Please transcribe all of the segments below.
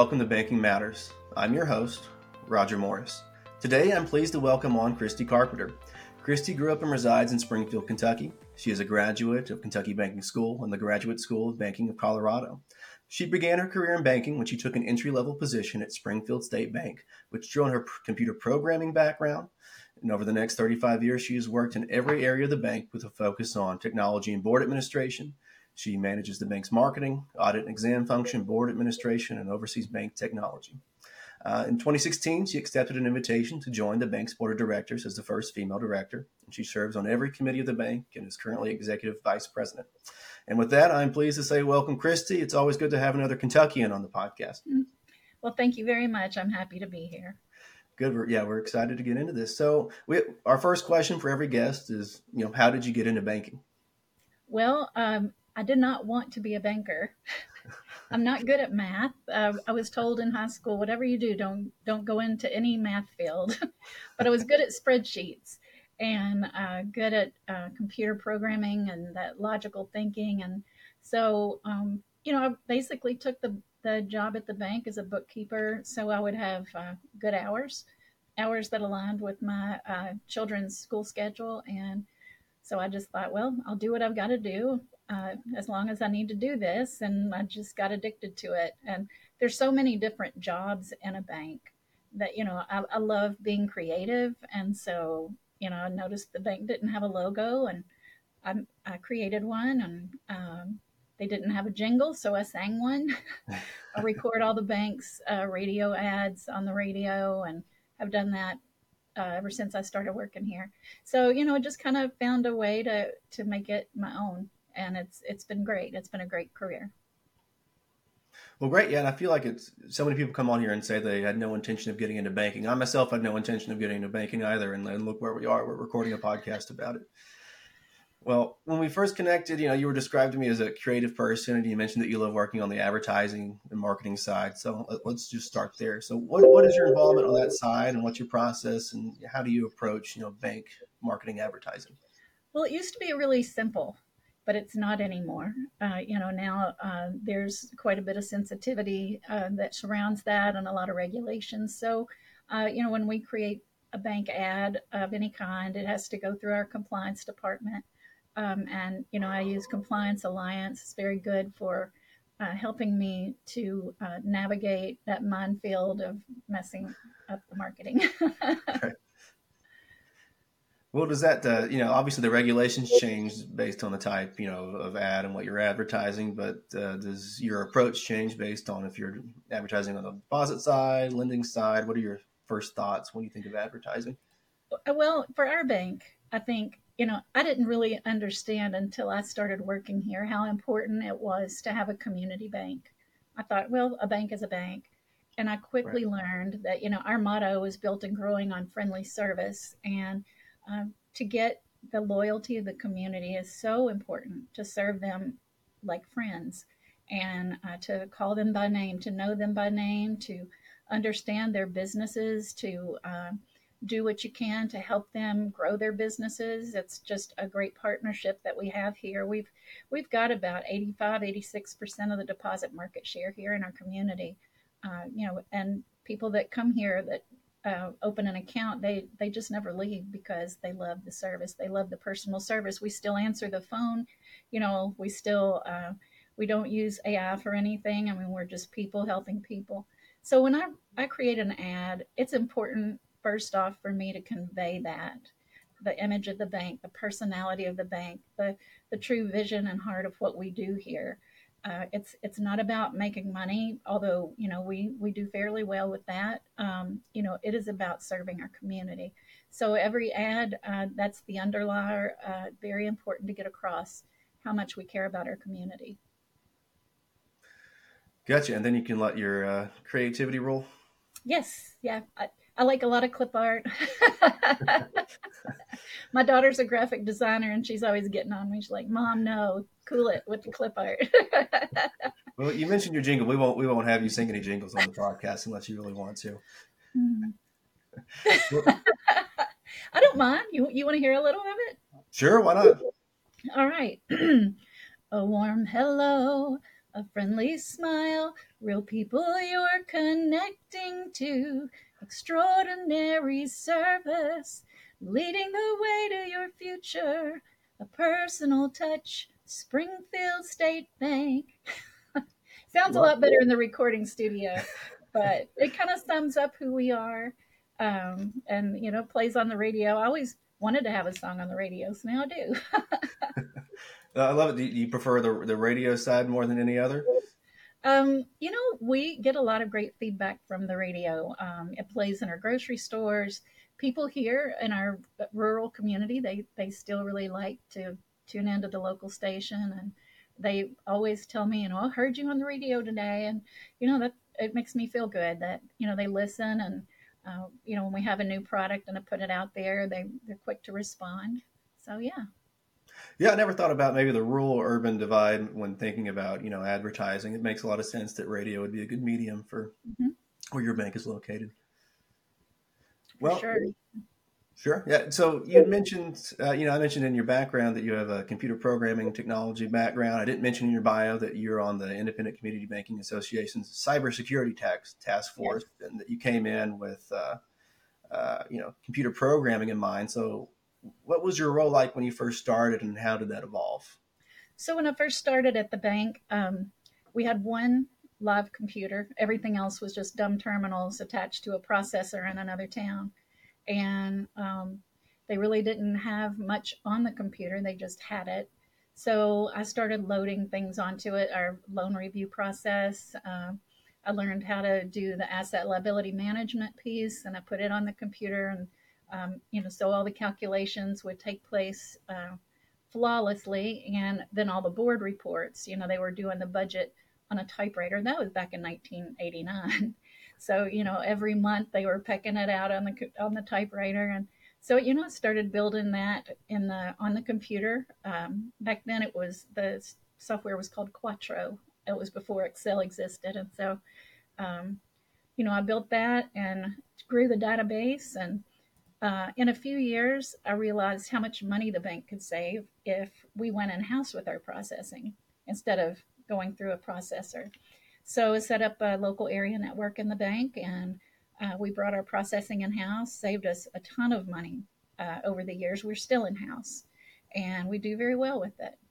welcome to Banking Matters. I'm your host, Roger Morris. Today, I'm pleased to welcome on Christy Carpenter. Christy grew up and resides in Springfield, Kentucky. She is a graduate of Kentucky Banking School and the Graduate School of Banking of Colorado. She began her career in banking when she took an entry-level position at Springfield State Bank, which drew on her computer programming background. And over the next 35 years, she has worked in every area of the bank with a focus on technology and board administration. She manages the bank's marketing, audit and exam function, board administration, and oversees bank technology. In 2016, she accepted an invitation to join the bank's board of directors as the first female director. And she serves on every committee of the bank and is currently executive vice president. And with that, I'm pleased to say welcome, Christy. It's always good to have another Kentuckian on the podcast. Well, thank you very much. I'm happy to be here. Good. We're excited to get into this. So our first question for every guest is, how did you get into banking? Well, I did not want to be a banker. I'm not good at math. I was told in high school, whatever you do, don't go into any math field. But I was good at spreadsheets and good at computer programming and that logical thinking. And so, I basically took the job at the bank as a bookkeeper. So I would have good hours that aligned with my children's school schedule. And so I just thought, well, I'll do what I've got to do. As long as I need to do this, and I just got addicted to it. And there's so many different jobs in a bank that, I love being creative. And so, I noticed the bank didn't have a logo, and I created one, and they didn't have a jingle, so I sang one. I record all the bank's radio ads on the radio, and I've done that ever since I started working here. So, I just kind of found a way to make it my own. And it's been great. It's been a great career. Well, great. Yeah. And I feel like so many people come on here and say they had no intention of getting into banking. I myself had no intention of getting into banking either. And then look where we are. We're recording a podcast about it. Well, when we first connected, you were described to me as a creative person, and you mentioned that you love working on the advertising and marketing side. So let's just start there. So what is your involvement on that side, and what's your process, and how do you approach, bank marketing advertising? Well, it used to be really simple, but it's not anymore. Now there's quite a bit of sensitivity that surrounds that, and a lot of regulations. So, when we create a bank ad of any kind, it has to go through our compliance department. I use Compliance Alliance. It's very good for helping me to navigate that minefield of messing up the marketing. Right. Well, does that, obviously the regulations change based on the type, of ad and what you're advertising, but does your approach change based on if you're advertising on the deposit side, lending side? What are your first thoughts when you think of advertising? Well, for our bank, I think, I didn't really understand until I started working here how important it was to have a community bank. I thought, well, a bank is a bank. And I quickly learned that, our motto is built and growing on friendly service. And to get the loyalty of the community is so important, to serve them like friends, and to call them by name, to know them by name, to understand their businesses, to do what you can to help them grow their businesses. It's just a great partnership that we have here. We've got about 86% of the deposit market share here in our community. And people that come here that open an account, they just never leave because they love the service. They love the personal service. We still answer the phone. We still we don't use AI for anything. I mean, we're just people helping people. So when I create an ad, it's important first off for me to convey the image of the bank, the personality of the bank, the true vision and heart of what we do here. It's not about making money, although, we do fairly well with that. It is about serving our community. So every ad, that's the underlier, very important to get across how much we care about our community. Gotcha. And then you can let your creativity roll. Yes. Yeah. I like a lot of clip art. My daughter's a graphic designer, and she's always getting on me. She's like, "Mom, no, cool it with the clip art." Well, you mentioned your jingle. We won't have you sing any jingles on the podcast unless you really want to. I don't mind. You want to hear a little of it? Sure, why not? All right. A warm hello A friendly smile, real people you're connecting to, extraordinary service, leading the way to your future, a personal touch, Springfield State Bank. Sounds a Well, lot better in the recording studio, but it kind of sums up who we are. And plays on the radio. I always wanted to have a song on the radio, so now I do. I love it. Do you prefer the radio side more than any other? We get a lot of great feedback from the radio. It plays in our grocery stores. People here in our rural community, they still really like to tune into the local station, and they always tell me, I heard you on the radio today, and that it makes me feel good that they listen, and when we have a new product and I put it out there, they're quick to respond. So yeah. Yeah, I never thought about maybe the rural urban divide when thinking about advertising. It makes a lot of sense that radio would be a good medium for Mhm. where your bank is located. For Well, sure. sure. Yeah. So you mentioned, I mentioned in your background that you have a computer programming technology background. I didn't mention in your bio that you're on the Independent Community Banking Association's cybersecurity task Yes. force, and that you came in with, computer programming in mind. So, what was your role like when you first started, and how did that evolve? So when I first started at the bank, we had one live computer. Everything else was just dumb terminals attached to a processor in another town. And they really didn't have much on the computer, they just had it. So I started loading things onto it, our loan review process. I learned how to do the asset liability management piece, and I put it on the computer. And, so all the calculations would take place flawlessly. And then all the board reports, they were doing the budget on a typewriter. That was back in 1989. So, every month they were pecking it out on the typewriter. And so, I started building that on the computer. Back then the software was called Quattro. It was before Excel existed. And so, um, I built that and grew the database. And in a few years, I realized how much money the bank could save if we went in house with our processing instead of going through a processor. So I set up a local area network in the bank, and we brought our processing in house, saved us a ton of money over the years. We're still in house, and we do very well with it.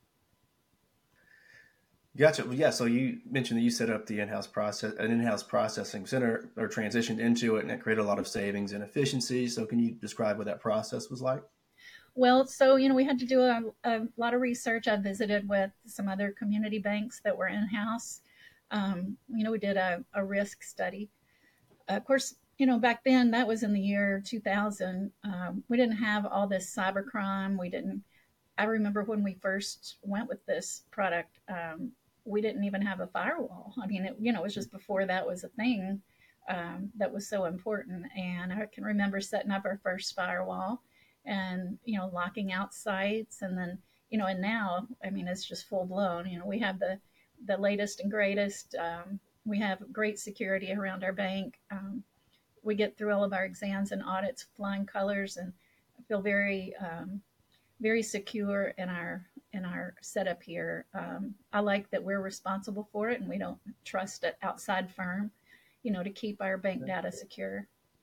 Gotcha. Well, yeah. So you mentioned that you set up an in-house processing center, or transitioned into it, and it created a lot of savings and efficiency. So can you describe what that process was like? Well, so, we had to do a lot of research. I visited with some other community banks that were in house. We did a risk study. Of course, back then, that was in the year 2000. We didn't have all this cybercrime. We didn't. I remember when we first went with this product, we didn't even have a firewall. I mean, it was just before that was a thing that was so important. And I can remember setting up our first firewall and, locking out sites. And then, and now, I mean, it's just full blown. We have the latest and greatest. We have great security around our bank. We get through all of our exams and audits flying colors, and I feel very secure in our setup here. I like that we're responsible for it, and we don't trust an outside firm, to keep our bank data secure.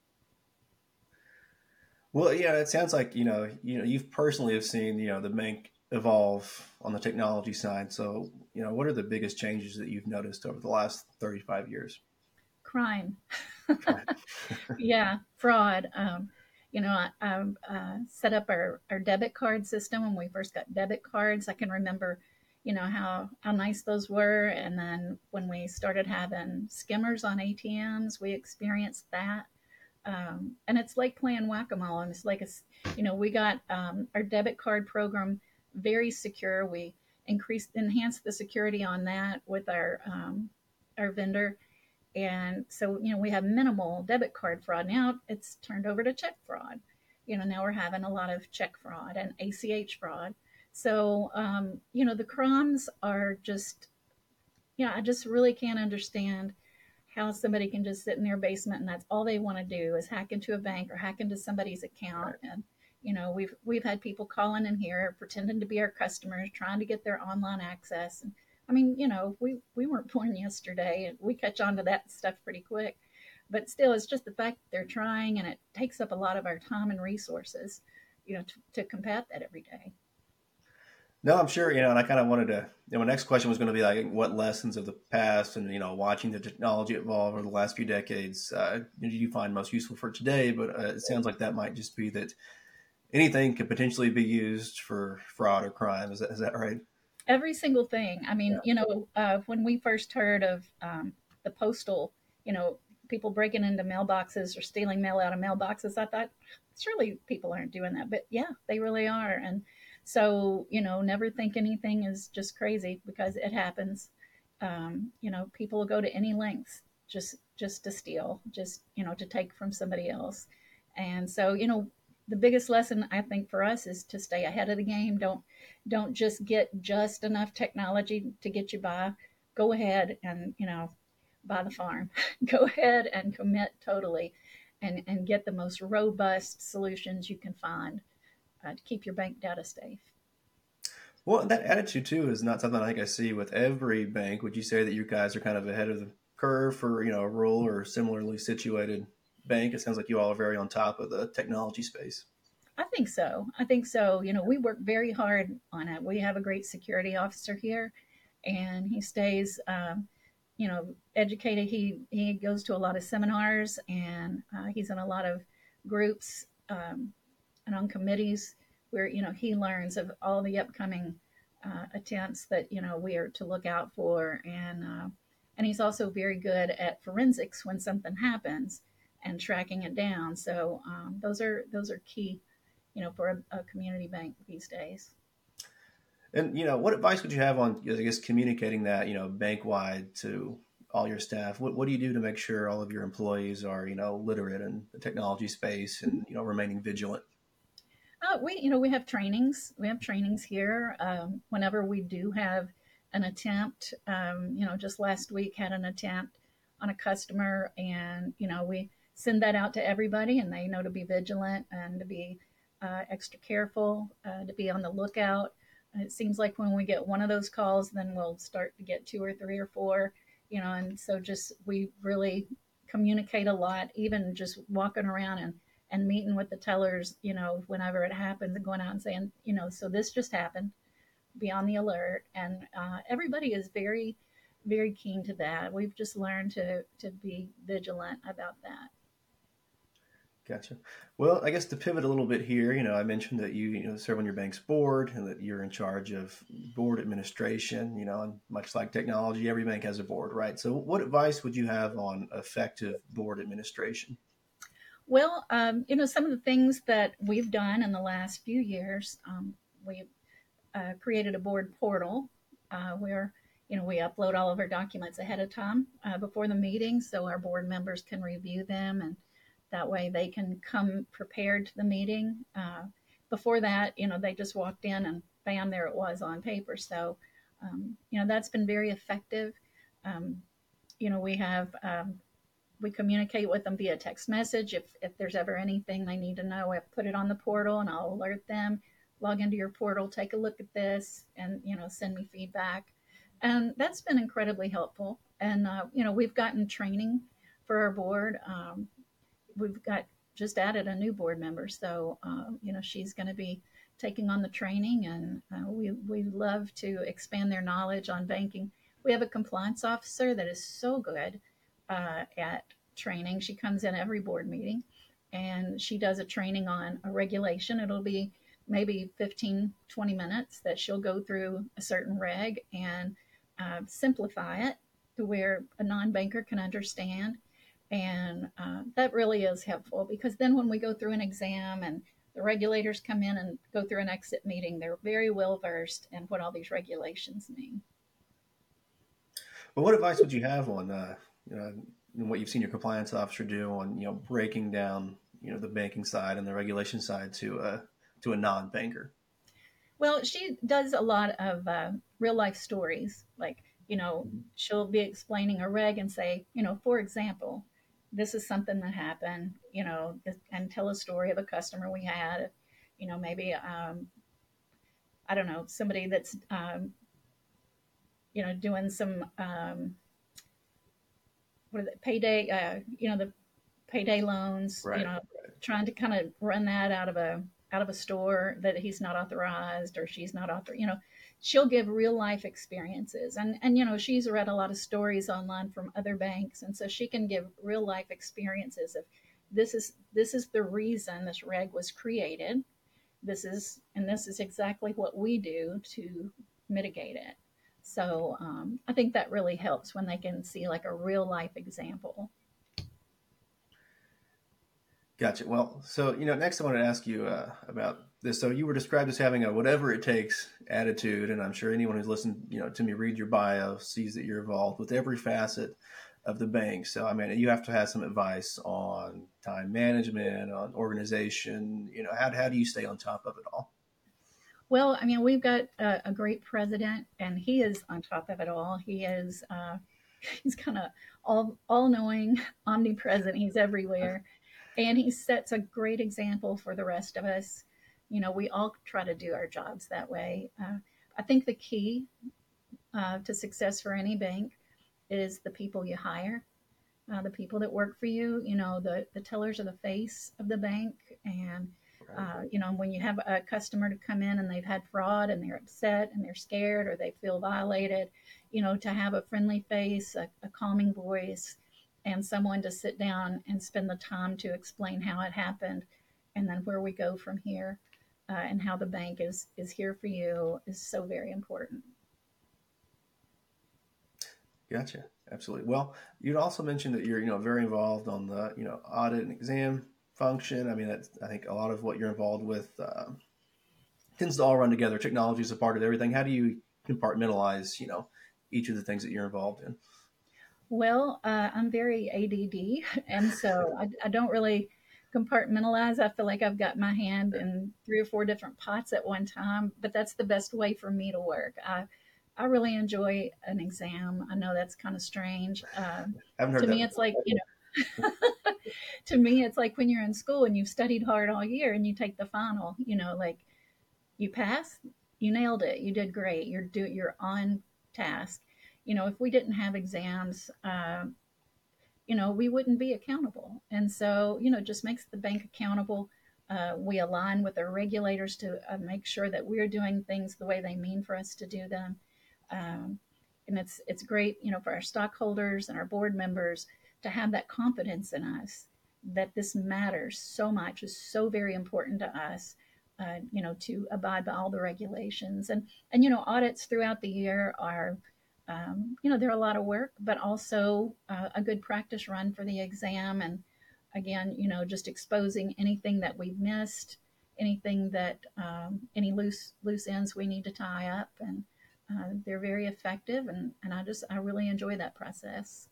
Well, yeah, it sounds like you've personally have seen the bank evolve on the technology side. So what are the biggest changes that you've noticed over the last 35 years? Crime. Right. Yeah, fraud. I set up our debit card system when we first got debit cards. I can remember, how nice those were. And then when we started having skimmers on ATMs, we experienced that. And it's like playing whack-a-mole. And it's like, we got our debit card program very secure. We enhanced the security on that with our vendor. And so, we have minimal debit card fraud. Now it's turned over to check fraud. Now we're having a lot of check fraud and ACH fraud. So, the crimes are just, I just really can't understand how somebody can just sit in their basement and that's all they want to do is hack into a bank or hack into somebody's account. Right. And, we've had people calling in here pretending to be our customers, trying to get their online access. And I mean, we weren't born yesterday, and we catch on to that stuff pretty quick. But still, it's just the fact that they're trying, and it takes up a lot of our time and resources, to combat that every day. No, I'm sure, and I kind of wanted to, my next question was going to be like, what lessons of the past and, watching the technology evolve over the last few decades, do you find most useful for today? But it sounds like that might just be that anything could potentially be used for fraud or crime. Is that right? Every single thing. I Yeah. mean, when we first heard of the postal, you know, people breaking into mailboxes or stealing mail out of mailboxes, I thought, surely people aren't doing that. But yeah, they really are. And so, never think anything is just crazy, because it happens. People will go to any lengths just to steal, just, to take from somebody else. And so, the biggest lesson I think for us is to stay ahead of the game. Don't just get just enough technology to get you by. Go ahead and, buy the farm. Go ahead and commit totally, and get the most robust solutions you can find to keep your bank data safe. Well, that attitude too is not something I think I see with every bank. Would you say that you guys are kind of ahead of the curve for, a rural or similarly situated bank? It sounds like you all are very on top of the technology space. I think so. I think so. We work very hard on it. We have a great security officer here, and he stays, educated. He goes to a lot of seminars, and he's in a lot of groups, and on committees where he learns of all the upcoming attempts that we are to look out for, and he's also very good at forensics when something happens and tracking it down. So those are key, for a community bank these days. And what advice would you have on, I guess, communicating that, bank wide to all your staff? What do you do to make sure all of your employees are, literate in the technology space and remaining vigilant? We have trainings. We have trainings here. Whenever we do have an attempt, just last week had an attempt on a customer, and we send that out to everybody, and they know to be vigilant and to be extra careful, to be on the lookout. And it seems like when we get one of those calls, then we'll start to get two or three or four, and so just we really communicate a lot, even just walking around and meeting with the tellers, whenever it happens, and going out and saying, so this just happened, be on the alert. And everybody is very, very keen to that. We've just learned to be vigilant about that. Gotcha. Well, I guess to pivot a little bit here, I mentioned that you serve on your bank's board and that you're in charge of board administration, and much like technology, every bank has a board, right? So what advice would you have on effective board administration? Well, some of the things that we've done in the last few years, we've created a board portal where we upload all of our documents ahead of time before the meeting, so our board members can review them, and that way they can come prepared to the meeting. Before that, they just walked in and bam, there it was on paper. So that's been very effective. Um, we have we communicate with them via text message. If there's ever anything they need to know, I put it on the portal and I'll alert them. Log into your portal, take a look at this, and send me feedback. And that's been incredibly helpful. And we've gotten training for our board. We've got just added a new board member, so she's going to be taking on the training, and we love to expand their knowledge on banking. We have a compliance officer that is so good at training. She comes in every board meeting, and she does a training on a regulation. It'll be maybe 15-20 minutes that she'll go through a certain reg and simplify it to where a non-banker can understand. And that really is helpful, because then when we go through an exam and the regulators come in and go through an exit meeting, they're very well versed in what all these regulations mean. Well, what advice would you have on, what you've seen your compliance officer do on, breaking down, the banking side and the regulation side to a non-banker? Well, she does a lot of real life stories. Like, she'll be explaining a reg and say, for example, this is something that happened, and tell a story of a customer we had, maybe, I don't know, somebody that's doing some what is it, payday, the payday loans, Right. trying to kind of run that out of a store that he's not authorized or she's not author. She'll give real life experiences, and she's read a lot of stories online from other banks, and so she can give real life experiences of this is the reason this reg was created. This is exactly what we do to mitigate it. So I think that really helps when they can see like a real life example. Gotcha. Well, so next I want to ask you about this. So you were described as having a whatever it takes attitude, and I'm sure anyone who's listened, to me read your bio sees that you're involved with every facet of the bank. So I mean, you have to have some advice on time management, on organization. How do you stay on top of it all? Well, I mean, we've got a great president, and he is on top of it all. He is he's kind of all knowing, omnipresent. He's everywhere, and he sets a great example for the rest of us. We all try to do our jobs that way. I think the key to success for any bank is the people you hire, the people that work for you. The tellers are the face of the bank, and Right. when you have a customer to come in and they've had fraud and they're upset and they're scared or they feel violated, to have a friendly face, a calming voice, and someone to sit down and spend the time to explain how it happened and then where we go from here, and how the bank is here for you is so very important. Gotcha. Absolutely. Well, you'd also mentioned that you're, very involved on the, audit and exam function. I mean, that's, I think a lot of what you're involved with tends to all run together. Technology is a part of everything. How do you compartmentalize, each of the things that you're involved in? Well, I'm very ADD, and so I don't really compartmentalize. I feel like I've got my hand in three or four different pots at one time, but that's the best way for me to work. I really enjoy an exam. I know that's kind of strange. I haven't To heard that me, it's before. like, to me, it's like when you're in school and you've studied hard all year and you take the final, like you pass, you nailed it, you did great, you're on task. If we didn't have exams, we wouldn't be accountable. And so, it just makes the bank accountable. We align with our regulators to make sure that we're doing things the way they mean for us to do them. Um, and it's great, for our stockholders and our board members to have that confidence in us that this matters so much, is so very important to us. To abide by all the regulations, and audits throughout the year are they're a lot of work, but also a good practice run for the exam. And again, just exposing anything that we've missed, anything that any loose ends we need to tie up, and they're very effective. And I really enjoy that process.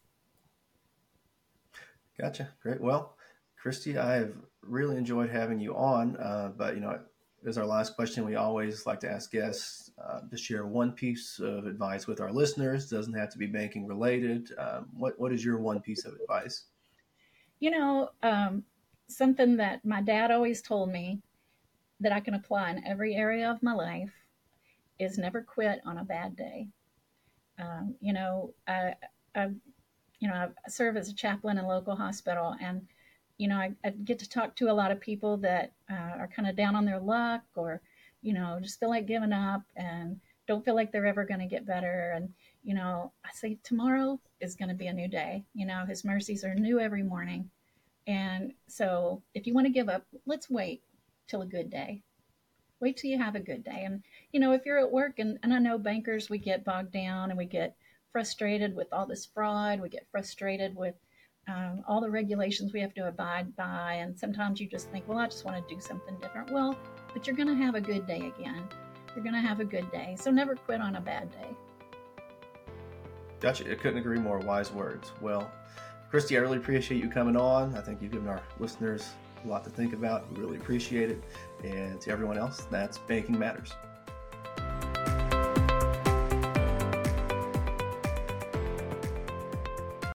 Gotcha. Great. Well, Christy, I have really enjoyed having you on. But as our last question, we always like to ask guests to share one piece of advice with our listeners. Doesn't have to be banking related. What is your one piece of advice? You know, um, Something that my dad always told me that I can apply in every area of my life is never quit on a bad day. Um, you know, I, I, I serve as a chaplain in a local hospital, and I get to talk to a lot of people that are kind of down on their luck, or just feel like giving up and don't feel like they're ever going to get better. And I say tomorrow is going to be a new day. His mercies are new every morning. And so if you want to give up, let's wait till a good day. Wait till you have a good day. And, if you're at work, and I know bankers, we get bogged down and we get frustrated with all this fraud. We get frustrated with all the regulations we have to abide by. And sometimes you just think, well, I just want to do something different. Well, but you're going to have a good day again. You're going to have a good day. So never quit on a bad day. Gotcha. I couldn't agree more. Wise words. Well, Christy, I really appreciate you coming on. I think you've given our listeners a lot to think about. We really appreciate it. And to everyone else, that's Banking Matters.